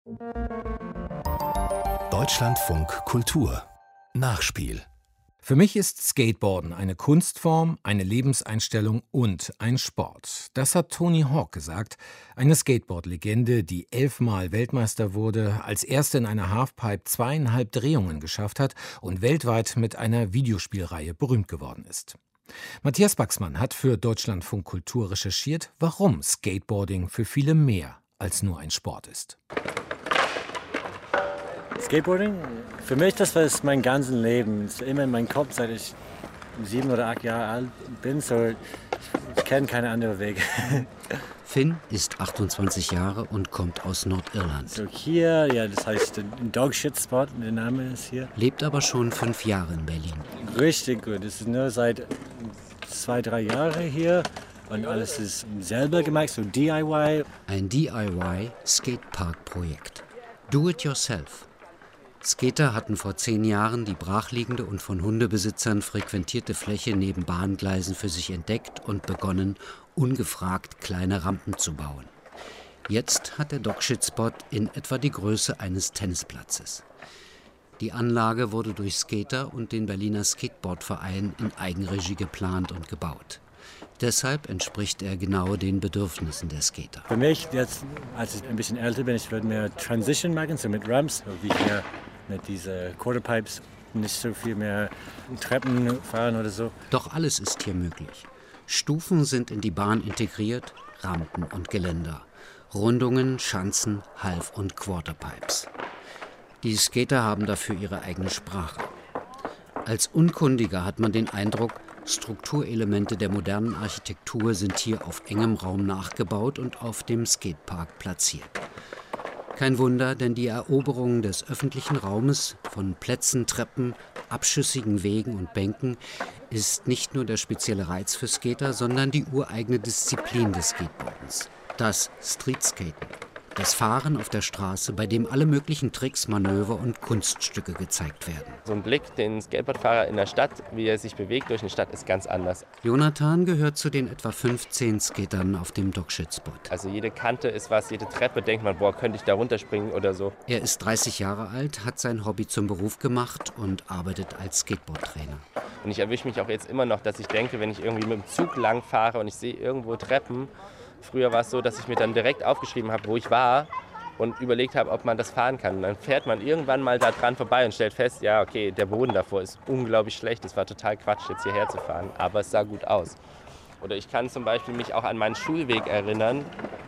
Deutschlandfunk Kultur Nachspiel. Für mich ist Skateboarden eine Kunstform, eine Lebenseinstellung und ein Sport. Das hat Tony Hawk gesagt, eine Skateboard-Legende, die 11-mal Weltmeister wurde, als erste in einer Halfpipe 2,5 Drehungen geschafft hat und weltweit mit einer Videospielreihe berühmt geworden ist. Matthias Baxmann hat für Deutschlandfunk Kultur recherchiert, warum Skateboarding für viele mehr als nur ein Sport ist. Skateboarding? Für mich, das war mein ganzes Leben. Ist immer in meinem Kopf, seit ich 7 oder 8 Jahre alt bin. So, ich kenne keine anderen Wege. Finn ist 28 Jahre und kommt aus Nordirland. So hier, ja, das heißt Dogshit Spot, der Name ist hier. Lebt aber schon 5 Jahre in Berlin. Richtig gut. Das ist nur seit 2, 3 Jahren hier. Und alles ist selber gemacht, so DIY. Ein DIY-Skatepark-Projekt. Do it yourself. Skater hatten vor 10 Jahren die brachliegende und von Hundebesitzern frequentierte Fläche neben Bahngleisen für sich entdeckt und begonnen, ungefragt kleine Rampen zu bauen. Jetzt hat der Dogshit-Spot in etwa die Größe eines Tennisplatzes. Die Anlage wurde durch Skater und den Berliner Skateboardverein in Eigenregie geplant und gebaut. Deshalb entspricht er genau den Bedürfnissen der Skater. Für mich, jetzt, als ich ein bisschen älter bin, ich würde mehr Transition machen, so mit Ramps, so wie hier mit diesen Quarterpipes, nicht so viel mehr Treppen fahren oder so. Doch alles ist hier möglich. Stufen sind in die Bahn integriert, Rampen und Geländer, Rundungen, Schanzen, Half- und Quarterpipes. Die Skater haben dafür ihre eigene Sprache. Als Unkundiger hat man den Eindruck, Strukturelemente der modernen Architektur sind hier auf engem Raum nachgebaut und auf dem Skatepark platziert. Kein Wunder, denn die Eroberung des öffentlichen Raumes von Plätzen, Treppen, abschüssigen Wegen und Bänken ist nicht nur der spezielle Reiz für Skater, sondern die ureigene Disziplin des Skateboardens, das Streetskaten. Das Fahren auf der Straße, bei dem alle möglichen Tricks, Manöver und Kunststücke gezeigt werden. So ein Blick, den Skateboardfahrer in der Stadt, wie er sich bewegt durch eine Stadt, ist ganz anders. Jonathan gehört zu den etwa 15 Skatern auf dem Dogshit-Spot. Also jede Kante ist was, jede Treppe denkt man, boah, könnte ich da runterspringen oder so. Er ist 30 Jahre alt, hat sein Hobby zum Beruf gemacht und arbeitet als Skateboardtrainer. Und ich erwische mich auch jetzt immer noch, dass ich denke, wenn ich irgendwie mit dem Zug lang fahre und ich sehe irgendwo Treppen. Früher war es so, dass ich mir dann direkt aufgeschrieben habe, wo ich war und überlegt habe, ob man das fahren kann. Und dann fährt man irgendwann mal da dran vorbei und stellt fest, ja, okay, der Boden davor ist unglaublich schlecht. Es war total Quatsch, jetzt hierher zu fahren, aber es sah gut aus. Oder ich kann zum Beispiel mich auch an meinen Schulweg erinnern,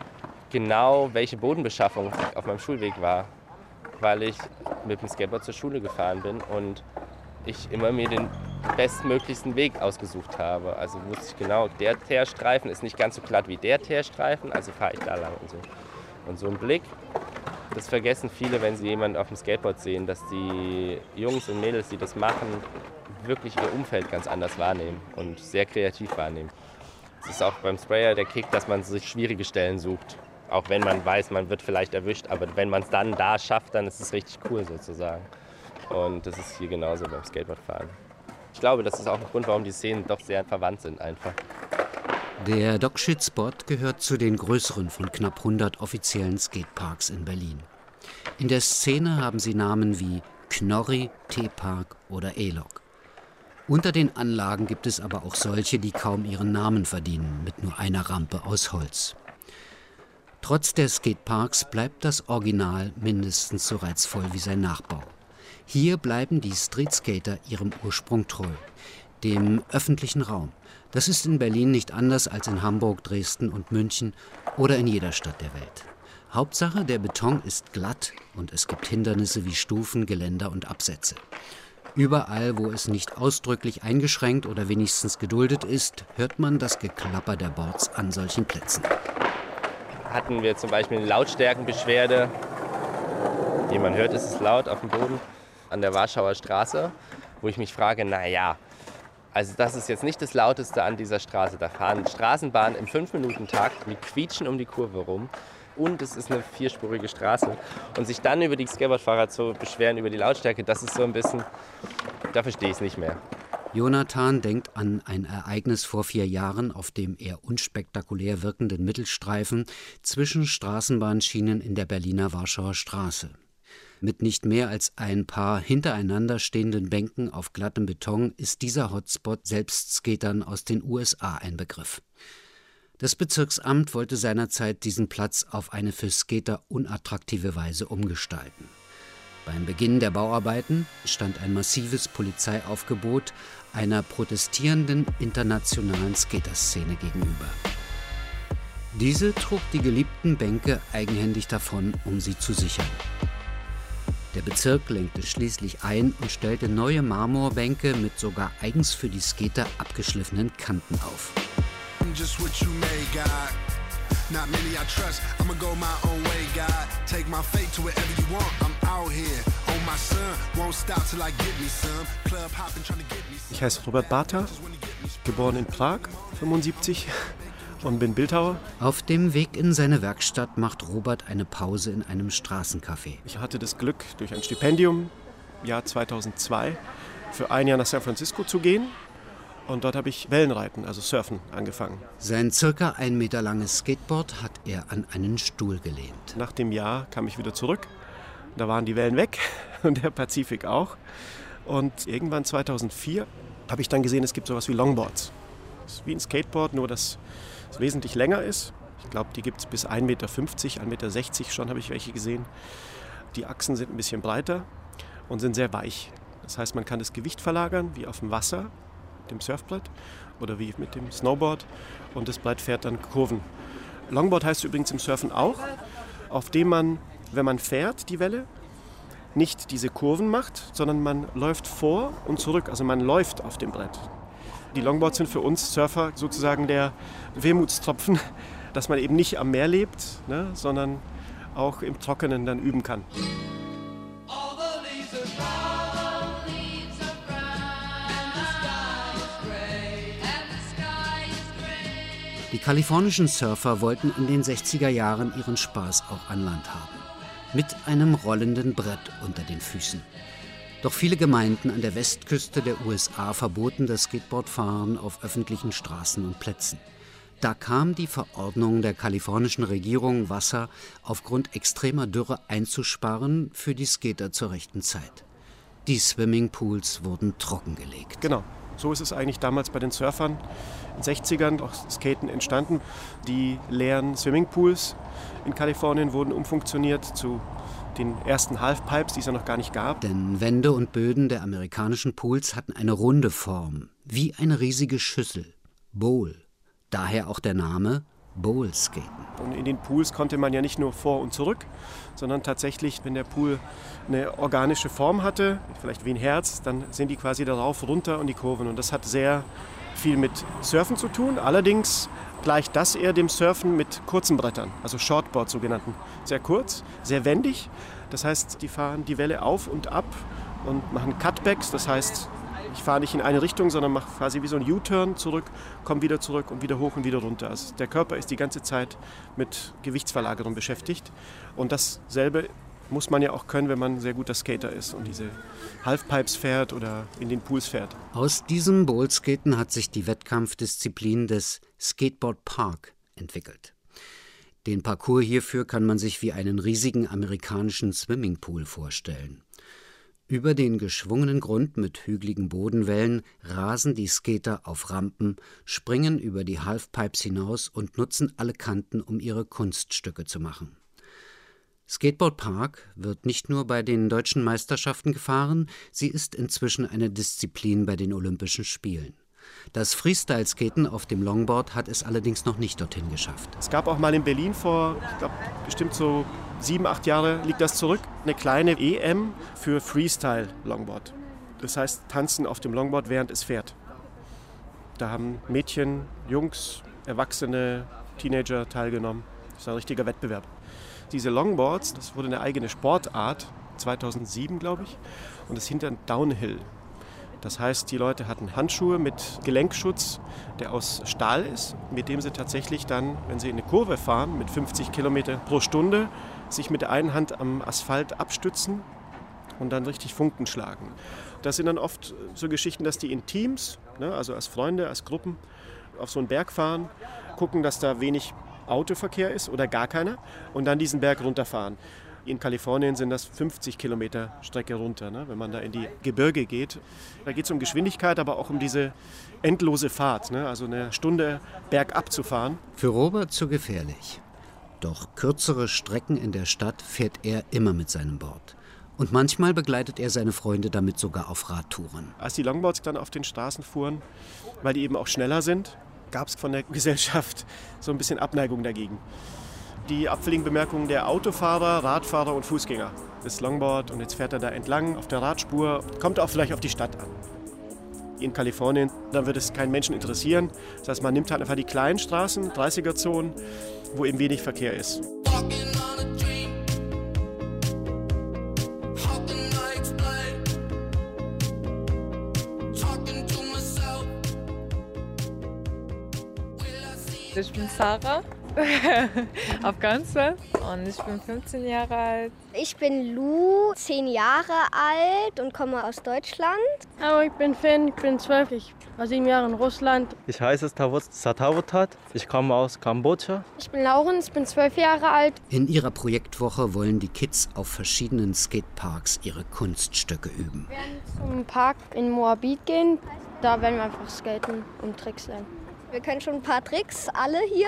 genau welche Bodenbeschaffung auf meinem Schulweg war, weil ich mit dem Skateboard zur Schule gefahren bin und ich immer mir den bestmöglichsten Weg ausgesucht habe. Also wusste ich genau, der Teerstreifen ist nicht ganz so glatt wie der Teerstreifen, also fahre ich da lang und so. Und so ein Blick, das vergessen viele, wenn sie jemanden auf dem Skateboard sehen, dass die Jungs und Mädels, die das machen, wirklich ihr Umfeld ganz anders wahrnehmen und sehr kreativ wahrnehmen. Es ist auch beim Sprayer der Kick, dass man sich schwierige Stellen sucht. Auch wenn man weiß, man wird vielleicht erwischt, aber wenn man es dann da schafft, dann ist es richtig cool sozusagen. Und das ist hier genauso beim Skateboardfahren. Ich glaube, das ist auch ein Grund, warum die Szenen doch sehr verwandt sind einfach. Der Dogshit-Spot gehört zu den größeren von knapp 100 offiziellen Skateparks in Berlin. In der Szene haben sie Namen wie Knorri, T-Park oder E-Log. Unter den Anlagen gibt es aber auch solche, die kaum ihren Namen verdienen, mit nur einer Rampe aus Holz. Trotz der Skateparks bleibt das Original mindestens so reizvoll wie sein Nachbau. Hier bleiben die Streetskater ihrem Ursprung treu, dem öffentlichen Raum. Das ist in Berlin nicht anders als in Hamburg, Dresden und München oder in jeder Stadt der Welt. Hauptsache, der Beton ist glatt und es gibt Hindernisse wie Stufen, Geländer und Absätze. Überall, wo es nicht ausdrücklich eingeschränkt oder wenigstens geduldet ist, hört man das Geklapper der Boards an solchen Plätzen. Hatten wir zum Beispiel eine Lautstärkenbeschwerde. Wie man hört, ist es laut auf dem Boden an der Warschauer Straße, wo ich mich frage, naja, also das ist jetzt nicht das Lauteste an dieser Straße. Da fahren Straßenbahnen im 5-Minuten-Takt, die quietschen um die Kurve rum und es ist eine 4-spurige Straße. Und sich dann über die Skateboardfahrer zu beschweren, über die Lautstärke, das ist so ein bisschen, da verstehe ich es nicht mehr. Jonathan denkt an ein Ereignis vor 4 Jahren auf dem eher unspektakulär wirkenden Mittelstreifen zwischen Straßenbahnschienen in der Berliner Warschauer Straße. Mit nicht mehr als ein paar hintereinander stehenden Bänken auf glattem Beton ist dieser Hotspot selbst Skatern aus den USA ein Begriff. Das Bezirksamt wollte seinerzeit diesen Platz auf eine für Skater unattraktive Weise umgestalten. Beim Beginn der Bauarbeiten stand ein massives Polizeiaufgebot einer protestierenden internationalen Skaterszene gegenüber. Diese trug die geliebten Bänke eigenhändig davon, um sie zu sichern. Der Bezirk lenkte schließlich ein und stellte neue Marmorbänke mit sogar eigens für die Skater abgeschliffenen Kanten auf. Ich heiße Robert Barta, geboren in Prag, 75, und bin Bildhauer. Auf dem Weg in seine Werkstatt macht Robert eine Pause in einem Straßencafé. Ich hatte das Glück, durch ein Stipendium, Jahr 2002, für ein Jahr nach San Francisco zu gehen. Und dort habe ich Wellenreiten, also Surfen, angefangen. Sein circa 1 Meter langes Skateboard hat er an einen Stuhl gelehnt. Nach dem Jahr kam ich wieder zurück. Da waren die Wellen weg und der Pazifik auch. Und irgendwann 2004 habe ich dann gesehen, es gibt sowas wie Longboards. Das ist wie ein Skateboard, nur dass es wesentlich länger ist. Ich glaube, die gibt es bis 1,50 Meter, 1,60 Meter schon habe ich welche gesehen. Die Achsen sind ein bisschen breiter und sind sehr weich. Das heißt, man kann das Gewicht verlagern, wie auf dem Wasser, dem Surfbrett, oder wie mit dem Snowboard, und das Brett fährt dann Kurven. Longboard heißt übrigens im Surfen auch, auf dem man, wenn man fährt, die Welle, nicht diese Kurven macht, sondern man läuft vor und zurück, also man läuft auf dem Brett. Die Longboards sind für uns Surfer sozusagen der Wermutstropfen, dass man eben nicht am Meer lebt, ne, sondern auch im Trockenen dann üben kann. Die kalifornischen Surfer wollten in den 60er Jahren ihren Spaß auch an Land haben. Mit einem rollenden Brett unter den Füßen. Doch viele Gemeinden an der Westküste der USA verboten das Skateboardfahren auf öffentlichen Straßen und Plätzen. Da kam die Verordnung der kalifornischen Regierung, Wasser aufgrund extremer Dürre einzusparen, für die Skater zur rechten Zeit. Die Swimmingpools wurden trockengelegt. Genau, so ist es eigentlich damals bei den Surfern in den 60ern auch Skaten entstanden. Die leeren Swimmingpools in Kalifornien wurden umfunktioniert zu den ersten Halfpipes, die es ja noch gar nicht gab. Denn Wände und Böden der amerikanischen Pools hatten eine runde Form, wie eine riesige Schüssel, Bowl. Daher auch der Name Bowl-Skaten. Und in den Pools konnte man ja nicht nur vor und zurück, sondern tatsächlich, wenn der Pool eine organische Form hatte, vielleicht wie ein Herz, dann sind die quasi darauf runter und die Kurven. Und das hat sehr viel mit Surfen zu tun. Allerdings gleicht das eher dem Surfen mit kurzen Brettern, also Shortboard sogenannten. Sehr kurz, sehr wendig. Das heißt, die fahren die Welle auf und ab und machen Cutbacks. Das heißt, ich fahre nicht in eine Richtung, sondern mache quasi wie so ein U-Turn zurück, komme wieder zurück und wieder hoch und wieder runter. Also der Körper ist die ganze Zeit mit Gewichtsverlagerung beschäftigt. Und dasselbe muss man ja auch können, wenn man ein sehr guter Skater ist und diese Halfpipes fährt oder in den Pools fährt. Aus diesem Bowlskaten hat sich die Wettkampfdisziplin des Skateboard Park entwickelt. Den Parcours hierfür kann man sich wie einen riesigen amerikanischen Swimmingpool vorstellen. Über den geschwungenen Grund mit hügeligen Bodenwellen rasen die Skater auf Rampen, springen über die Halfpipes hinaus und nutzen alle Kanten, um ihre Kunststücke zu machen. Skateboard Park wird nicht nur bei den deutschen Meisterschaften gefahren, sie ist inzwischen eine Disziplin bei den Olympischen Spielen. Das Freestyle-Skaten auf dem Longboard hat es allerdings noch nicht dorthin geschafft. Es gab auch mal in Berlin vor, ich glaube, bestimmt so 7, 8 Jahre liegt das zurück, eine kleine EM für Freestyle-Longboard. Das heißt, tanzen auf dem Longboard, während es fährt. Da haben Mädchen, Jungs, Erwachsene, Teenager teilgenommen. Das ist ein richtiger Wettbewerb. Diese Longboards, das wurde eine eigene Sportart, 2007 glaube ich, und das hinter Downhill. Das heißt, die Leute hatten Handschuhe mit Gelenkschutz, der aus Stahl ist, mit dem sie tatsächlich dann, wenn sie in eine Kurve fahren, mit 50 Kilometer pro Stunde, sich mit der einen Hand am Asphalt abstützen und dann richtig Funken schlagen. Das sind dann oft so Geschichten, dass die in Teams, ne, also als Freunde, als Gruppen, auf so einen Berg fahren, gucken, dass da wenig Autoverkehr ist oder gar keiner und dann diesen Berg runterfahren. In Kalifornien sind das 50 Kilometer Strecke runter, ne, wenn man da in die Gebirge geht. Da geht es um Geschwindigkeit, aber auch um diese endlose Fahrt, ne, also eine Stunde bergab zu fahren. Für Robert zu gefährlich. Doch kürzere Strecken in der Stadt fährt er immer mit seinem Board. Und manchmal begleitet er seine Freunde damit sogar auf Radtouren. Als die Longboards dann auf den Straßen fuhren, weil die eben auch schneller sind, gab es von der Gesellschaft so ein bisschen Abneigung dagegen. Die abfälligen Bemerkungen der Autofahrer, Radfahrer und Fußgänger. Das Longboard und jetzt fährt er da entlang auf der Radspur, kommt auch vielleicht auf die Stadt an. In Kalifornien, da wird es keinen Menschen interessieren. Das heißt, man nimmt halt einfach die kleinen Straßen, 30er-Zonen, wo eben wenig Verkehr ist. Ich bin Sarah, Afghanistan, und ich bin 15 Jahre alt. Ich bin Lou, 10 Jahre alt und komme aus Deutschland. Aber ich bin Finn, ich bin 12, ich war 7 Jahre in Russland. Ich heiße Tavos Satawotat, ich komme aus Kambodscha. Ich bin Lauren, ich bin 12 Jahre alt. In ihrer Projektwoche wollen die Kids auf verschiedenen Skateparks ihre Kunststücke üben. Wir werden zum Park in Moabit gehen, da werden wir einfach skaten und Tricks lernen. Wir können schon ein paar Tricks, alle hier.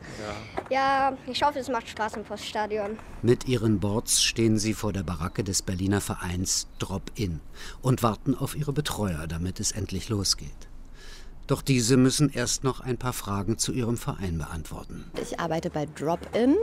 Ja, ich hoffe, es macht Spaß im Poststadion. Mit ihren Boards stehen sie vor der Baracke des Berliner Vereins Drop-In und warten auf ihre Betreuer, damit es endlich losgeht. Doch diese müssen erst noch ein paar Fragen zu ihrem Verein beantworten. Ich arbeite bei Drop-In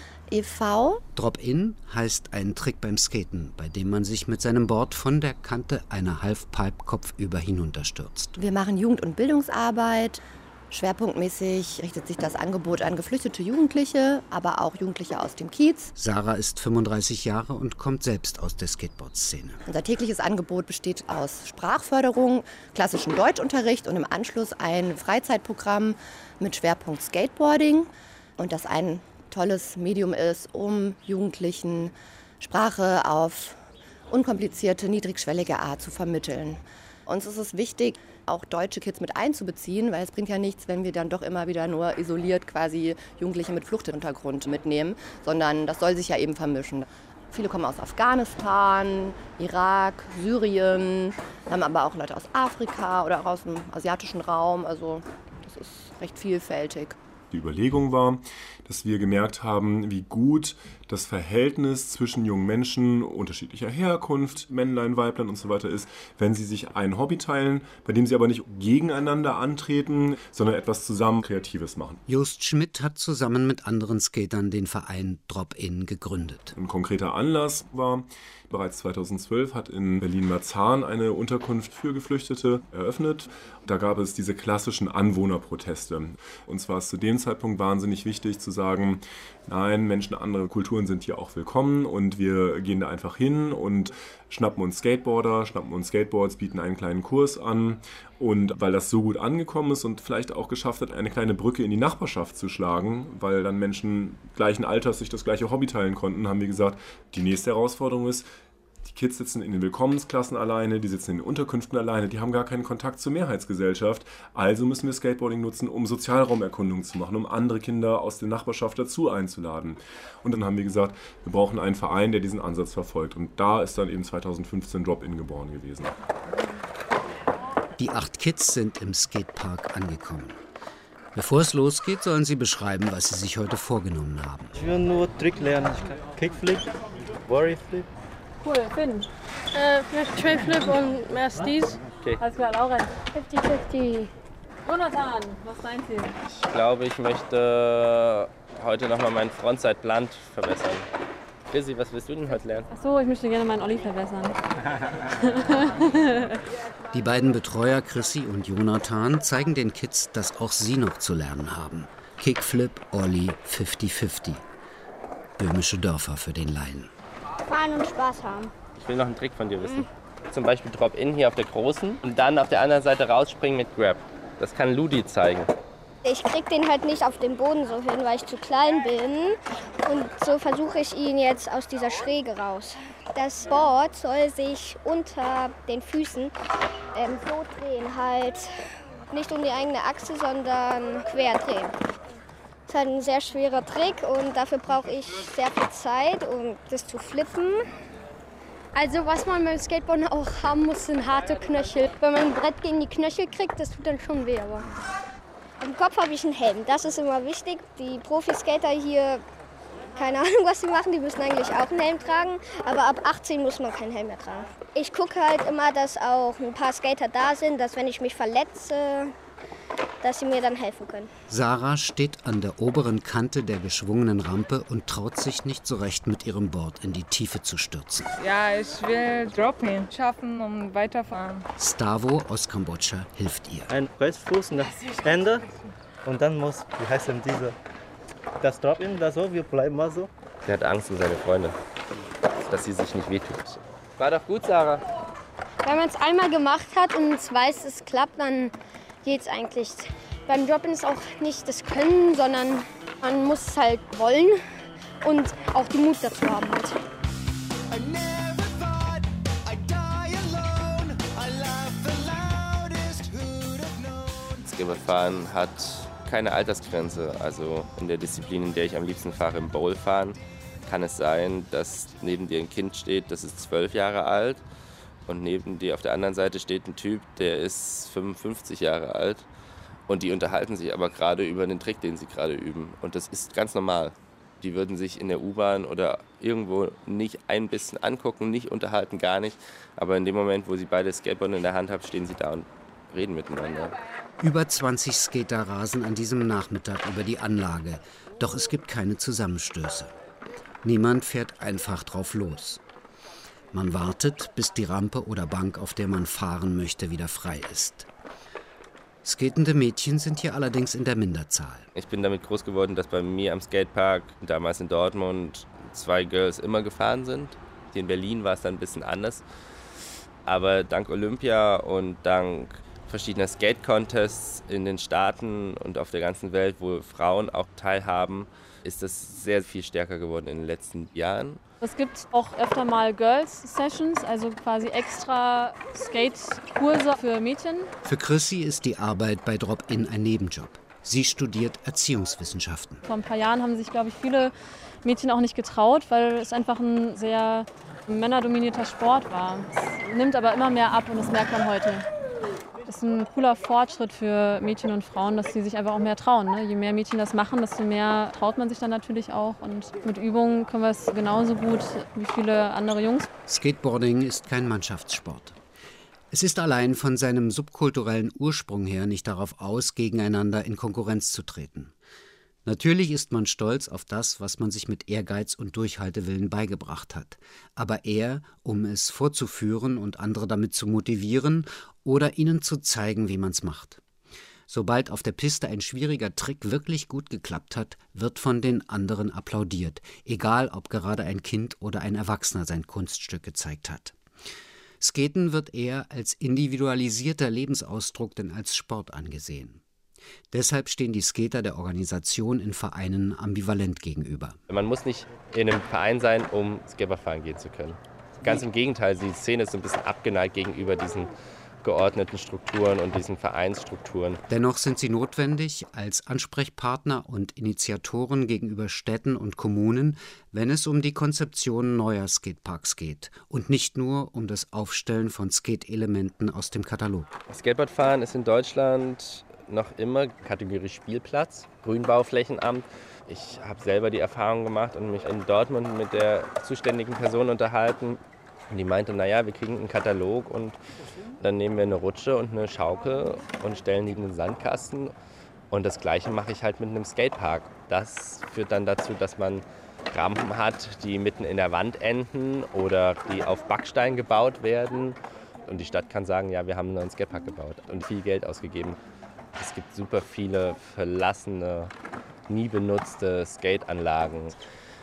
e.V. Drop-In heißt ein Trick beim Skaten, bei dem man sich mit seinem Board von der Kante einer Halfpipe kopfüber hinunterstürzt. Wir machen Jugend- und Bildungsarbeit. Schwerpunktmäßig richtet sich das Angebot an geflüchtete Jugendliche, aber auch Jugendliche aus dem Kiez. Sarah ist 35 Jahre und kommt selbst aus der Skateboard-Szene. Unser tägliches Angebot besteht aus Sprachförderung, klassischem Deutschunterricht und im Anschluss ein Freizeitprogramm mit Schwerpunkt Skateboarding. Und das ein tolles Medium ist, um Jugendlichen Sprache auf unkomplizierte, niedrigschwellige Art zu vermitteln. Uns ist es wichtig, auch deutsche Kids mit einzubeziehen, weil es bringt ja nichts, wenn wir dann doch immer wieder nur isoliert quasi Jugendliche mit Fluchthintergrund mitnehmen, sondern das soll sich ja eben vermischen. Viele kommen aus Afghanistan, Irak, Syrien, haben aber auch Leute aus Afrika oder auch aus dem asiatischen Raum, also das ist recht vielfältig. Die Überlegung war, dass wir gemerkt haben, wie gut das Verhältnis zwischen jungen Menschen unterschiedlicher Herkunft, Männlein, Weiblein und so weiter ist, wenn sie sich ein Hobby teilen, bei dem sie aber nicht gegeneinander antreten, sondern etwas zusammen Kreatives machen. Just Schmidt hat zusammen mit anderen Skatern den Verein Drop-In gegründet. Ein konkreter Anlass war, bereits 2012 hat in Berlin-Marzahn eine Unterkunft für Geflüchtete eröffnet. Da gab es diese klassischen Anwohnerproteste. Und zwar ist zu dem Zeitpunkt wahnsinnig wichtig zu sagen, nein, Menschen anderer Kulturen sind hier auch willkommen und wir gehen da einfach hin und schnappen uns Skateboarder, schnappen uns Skateboards, bieten einen kleinen Kurs an. Und weil das so gut angekommen ist und vielleicht auch geschafft hat, eine kleine Brücke in die Nachbarschaft zu schlagen, weil dann Menschen gleichen Alters sich das gleiche Hobby teilen konnten, haben wir gesagt, die nächste Herausforderung ist, die Kids sitzen in den Willkommensklassen alleine, die sitzen in den Unterkünften alleine, die haben gar keinen Kontakt zur Mehrheitsgesellschaft. Also müssen wir Skateboarding nutzen, um Sozialraumerkundungen zu machen, um andere Kinder aus der Nachbarschaft dazu einzuladen. Und dann haben wir gesagt, wir brauchen einen Verein, der diesen Ansatz verfolgt. Und da ist dann eben 2015 Drop-In geboren gewesen. Die 8 Kids sind im Skatepark angekommen. Bevor es losgeht, sollen sie beschreiben, was sie sich heute vorgenommen haben. Ich will nur Trick lernen. Ich kann Kickflip, Worryflip. Cool, Finn. Vielleicht Trailflip und mehr Steez. Okay. Alles klar, Lauren. 50-50. Jonathan, was ist dein Ziel? Ich glaube, ich möchte heute nochmal meinen Frontside-Blunt verbessern. Lizzie, was willst du denn heute lernen? Achso, ich möchte gerne meinen Olli verbessern. Die beiden Betreuer Chrissy und Jonathan zeigen den Kids, dass auch sie noch zu lernen haben. Kickflip, Olli, 50-50. Böhmische Dörfer für den Laien. Fahren und Spaß haben. Ich will noch einen Trick von dir wissen. Zum Beispiel Drop-In hier auf der großen und dann auf der anderen Seite rausspringen mit Grab. Das kann Ludi zeigen. Ich krieg den halt nicht auf den Boden so hin, weil ich zu klein bin. Und so versuche ich ihn jetzt aus dieser Schräge raus. Das Board soll sich unter den Füßen so drehen, halt nicht um die eigene Achse, sondern quer drehen. Das ist halt ein sehr schwerer Trick und dafür brauche ich sehr viel Zeit, um das zu flippen. Also was man beim Skateboarden auch haben muss, sind harte Knöchel. Wenn man ein Brett gegen die Knöchel kriegt, das tut dann schon weh. Aber im Kopf habe ich einen Helm, das ist immer wichtig. Die Profiskater hier, keine Ahnung, was sie machen, die müssen eigentlich auch einen Helm tragen. Aber ab 18 muss man keinen Helm mehr tragen. Ich gucke halt immer, dass auch ein paar Skater da sind, dass wenn ich mich verletze, dass sie mir dann helfen können. Sarah steht an der oberen Kante der geschwungenen Rampe und traut sich nicht so recht, mit ihrem Board in die Tiefe zu stürzen. Ja, ich will Drop-In schaffen und weiterfahren. Stavo aus Kambodscha hilft ihr. Ein Pressfuß nach Ende und dann muss, wie heißt denn diese, das Drop-In da so, wir bleiben mal so. Der hat Angst um seine Freunde, dass sie sich nicht wehtut. War doch gut, Sarah. wenn man es einmal gemacht hat und es weiß, es klappt, dann geht es eigentlich. Beim Drop-In ist auch nicht das Können, sondern man muss es halt wollen und auch den Mut dazu haben. Halt. Skateboardfahren hat keine Altersgrenze. Also in der Disziplin, in der ich am liebsten fahre, im Bowlfahren, kann es sein, dass neben dir ein Kind steht, das ist 12 Jahre alt. Und neben dir auf der anderen Seite steht ein Typ, der ist 55 Jahre alt. Und die unterhalten sich aber gerade über den Trick, den sie gerade üben. Und das ist ganz normal. Die würden sich in der U-Bahn oder irgendwo nicht ein bisschen angucken, nicht unterhalten, gar nicht. Aber in dem Moment, wo sie beide Skateboard in der Hand haben, stehen sie da und reden miteinander. Über 20 Skater rasen an diesem Nachmittag über die Anlage. Doch es gibt keine Zusammenstöße. Niemand fährt einfach drauf los. Man wartet, bis die Rampe oder Bank, auf der man fahren möchte, wieder frei ist. Skatende Mädchen sind hier allerdings in der Minderzahl. Ich bin damit groß geworden, dass bei mir am Skatepark, damals in Dortmund, 2 Girls immer gefahren sind. Hier in Berlin war es dann ein bisschen anders. Aber dank Olympia und dank verschiedener Skate-Contests in den Staaten und auf der ganzen Welt, wo Frauen auch teilhaben, ist das sehr viel stärker geworden in den letzten Jahren. Es gibt auch öfter mal Girls-Sessions, also quasi extra Skate-Kurse für Mädchen. Für Chrissy ist die Arbeit bei Drop-In ein Nebenjob. Sie studiert Erziehungswissenschaften. Vor ein paar Jahren haben sich, glaube ich, viele Mädchen auch nicht getraut, weil es einfach ein sehr männerdominierter Sport war. Es nimmt aber immer mehr ab und das merkt man heute. Das ist ein cooler Fortschritt für Mädchen und Frauen, dass sie sich einfach auch mehr trauen. Ne? Je mehr Mädchen das machen, desto mehr traut man sich dann natürlich auch. Und mit Übungen können wir es genauso gut wie viele andere Jungs. Skateboarding ist kein Mannschaftssport. Es ist allein von seinem subkulturellen Ursprung her nicht darauf aus, gegeneinander in Konkurrenz zu treten. Natürlich ist man stolz auf das, was man sich mit Ehrgeiz und Durchhaltewillen beigebracht hat. Aber eher, um es vorzuführen und andere damit zu motivieren oder ihnen zu zeigen, wie man es macht. Sobald auf der Piste ein schwieriger Trick wirklich gut geklappt hat, wird von den anderen applaudiert, egal ob gerade ein Kind oder ein Erwachsener sein Kunststück gezeigt hat. Skaten wird eher als individualisierter Lebensausdruck denn als Sport angesehen. Deshalb stehen die Skater der Organisation in Vereinen ambivalent gegenüber. Man muss nicht in einem Verein sein, um Skateboardfahren gehen zu können. Ganz im Gegenteil, die Szene ist so ein bisschen abgeneigt gegenüber diesen geordneten Strukturen und diesen Vereinsstrukturen. Dennoch sind sie notwendig als Ansprechpartner und Initiatoren gegenüber Städten und Kommunen, wenn es um die Konzeption neuer Skateparks geht und nicht nur um das Aufstellen von Skate-Elementen aus dem Katalog. Skateboardfahren ist in Deutschland noch immer Kategorie Spielplatz, Grünbauflächenamt. Ich habe selber die Erfahrung gemacht und mich in Dortmund mit der zuständigen Person unterhalten. Und die meinte, naja, wir kriegen einen Katalog und dann nehmen wir eine Rutsche und eine Schaukel und stellen die in den Sandkasten. Und das Gleiche mache ich halt mit einem Skatepark. Das führt dann dazu, dass man Rampen hat, die mitten in der Wand enden oder die auf Backstein gebaut werden. Und die Stadt kann sagen, ja, wir haben einen neuen Skatepark gebaut und viel Geld ausgegeben. Es gibt super viele verlassene, nie benutzte Skateanlagen.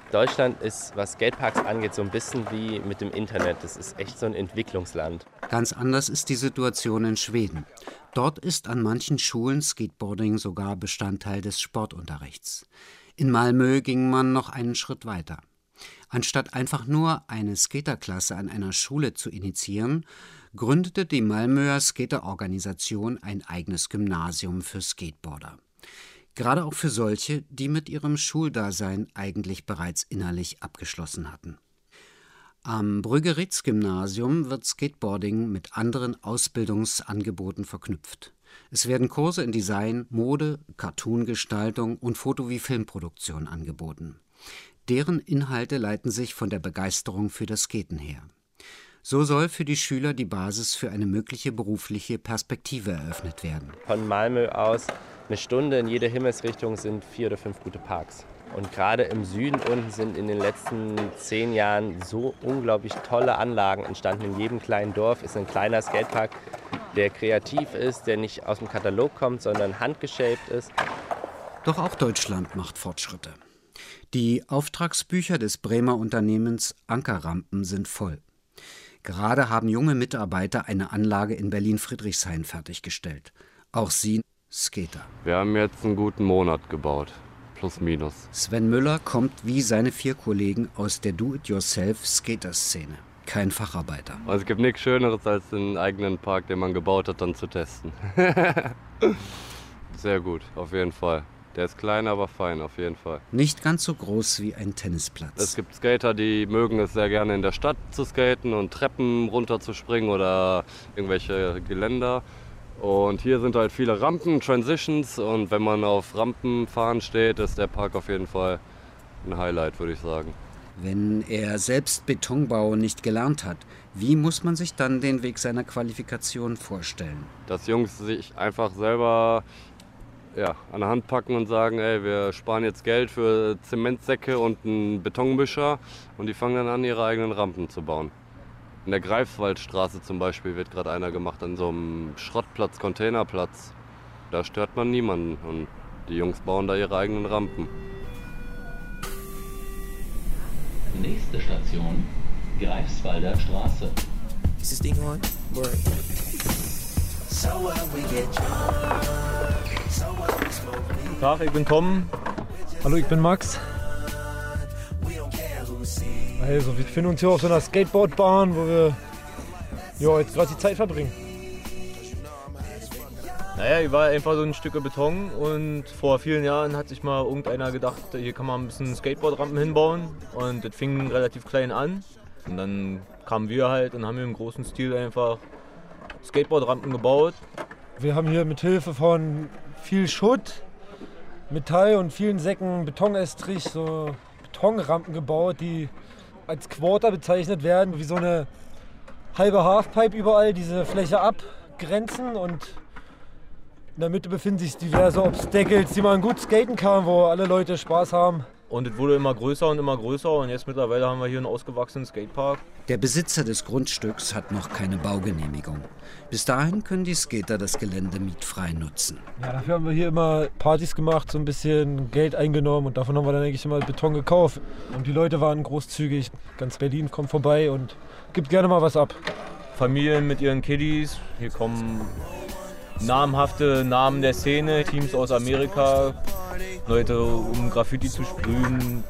Deutschland ist, was Skateparks angeht, so ein bisschen wie mit dem Internet. Das ist echt so ein Entwicklungsland. Ganz anders ist die Situation in Schweden. Dort ist an manchen Schulen Skateboarding sogar Bestandteil des Sportunterrichts. In Malmö ging man noch einen Schritt weiter. Anstatt einfach nur eine Skaterklasse an einer Schule zu initiieren, gründete die Malmöer Skaterorganisation ein eigenes Gymnasium für Skateboarder. Gerade auch für solche, die mit ihrem Schuldasein eigentlich bereits innerlich abgeschlossen hatten. Am Brüggeritz-Gymnasium wird Skateboarding mit anderen Ausbildungsangeboten verknüpft. Es werden Kurse in Design, Mode, Cartoongestaltung und Foto- wie Filmproduktion angeboten. Deren Inhalte leiten sich von der Begeisterung für das Skaten her. So soll für die Schüler die Basis für eine mögliche berufliche Perspektive eröffnet werden. Von Malmö aus eine Stunde in jede Himmelsrichtung sind 4 oder 5 gute Parks. Und gerade im Süden unten sind in den letzten 10 Jahren so unglaublich tolle Anlagen entstanden. In jedem kleinen Dorf ist ein kleiner Skatepark, der kreativ ist, der nicht aus dem Katalog kommt, sondern handgeshaped ist. Doch auch Deutschland macht Fortschritte. Die Auftragsbücher des Bremer Unternehmens Ankerrampen sind voll. Gerade haben junge Mitarbeiter eine Anlage in Berlin-Friedrichshain fertiggestellt. Auch sie Skater. Wir haben jetzt einen guten Monat gebaut. Plus minus. Sven Müller kommt wie seine 4 Kollegen aus der Do-it-yourself-Skater-Szene. Kein Facharbeiter. Also es gibt nichts Schöneres, als den eigenen Park, den man gebaut hat, dann zu testen. Sehr gut, auf jeden Fall. Der ist klein, aber fein, auf jeden Fall. Nicht ganz so groß wie ein Tennisplatz. Es gibt Skater, die mögen es sehr gerne in der Stadt zu skaten und Treppen runterzuspringen oder irgendwelche Geländer. Und hier sind halt viele Rampen, Transitions, und wenn man auf Rampenfahren steht, ist der Park auf jeden Fall ein Highlight, würde ich sagen. Wenn er selbst Betonbau nicht gelernt hat, wie muss man sich dann den Weg seiner Qualifikation vorstellen? Dass Jungs sich einfach selber an der Hand packen und sagen, ey, wir sparen jetzt Geld für Zementsäcke und einen Betonmischer, und die fangen dann an, ihre eigenen Rampen zu bauen. In der Greifswaldstraße zum Beispiel wird gerade einer gemacht, an so einem Schrottplatz, Containerplatz. Da stört man niemanden und die Jungs bauen da ihre eigenen Rampen. Nächste Station, Greifswalder Straße. Is this thing on? Guten Tag, ich bin Tom. Hallo, ich bin Max. Also, wir befinden uns hier auf so einer Skateboardbahn, wo wir jetzt gerade die Zeit verbringen. Naja, hier war einfach so ein Stück Beton, und vor vielen Jahren hat sich mal irgendeiner gedacht, hier kann man ein bisschen Skateboardrampen hinbauen, und das fing relativ klein an. Und dann kamen wir halt und haben hier im großen Stil einfach Skateboardrampen gebaut. Wir haben hier mit Hilfe von viel Schutt, Metall und vielen Säcken Betonestrich so Betonrampen gebaut, die als Quarter bezeichnet werden, wie so eine halbe Halfpipe überall diese Fläche abgrenzen, und in der Mitte befinden sich diverse Obstacles, die man gut skaten kann, wo alle Leute Spaß haben. Und es wurde immer größer, und jetzt mittlerweile haben wir hier einen ausgewachsenen Skatepark. Der Besitzer des Grundstücks hat noch keine Baugenehmigung. Bis dahin können die Skater das Gelände mietfrei nutzen. Ja, dafür haben wir hier immer Partys gemacht, so ein bisschen Geld eingenommen, und davon haben wir dann eigentlich immer Beton gekauft. Und die Leute waren großzügig. Ganz Berlin kommt vorbei und gibt gerne mal was ab. Familien mit ihren Kiddies, hier kommen namhafte Namen der Szene, Teams aus Amerika, Leute, um Graffiti zu sprühen.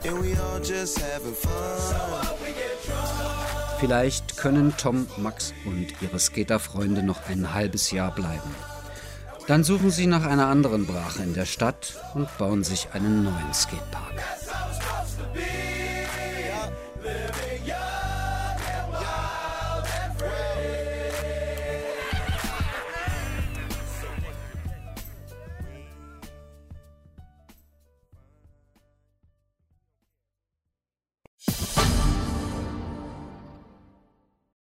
Vielleicht können Tom, Max und ihre Skaterfreunde noch ein halbes Jahr bleiben. Dann suchen sie nach einer anderen Brache in der Stadt und bauen sich einen neuen Skatepark.